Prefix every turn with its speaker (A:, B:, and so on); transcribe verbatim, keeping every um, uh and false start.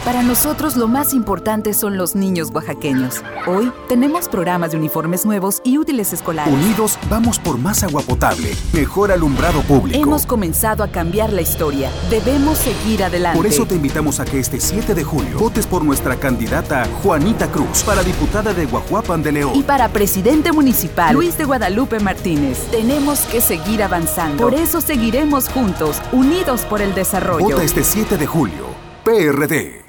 A: Para nosotros lo más importante son los niños oaxaqueños. Hoy tenemos programas de uniformes nuevos y útiles escolares.
B: Unidos vamos por más agua potable, mejor alumbrado público.
A: Hemos comenzado a cambiar la historia. Debemos seguir adelante.
B: Por eso te invitamos a que este siete de julio votes por nuestra candidata Juanita Cruz para diputada de Guajuapan de León.
A: Y para presidente municipal, Luis de Guadalupe Martínez. Tenemos que seguir avanzando. Por eso seguiremos juntos, unidos por el desarrollo.
B: Vota este siete de julio. P R D.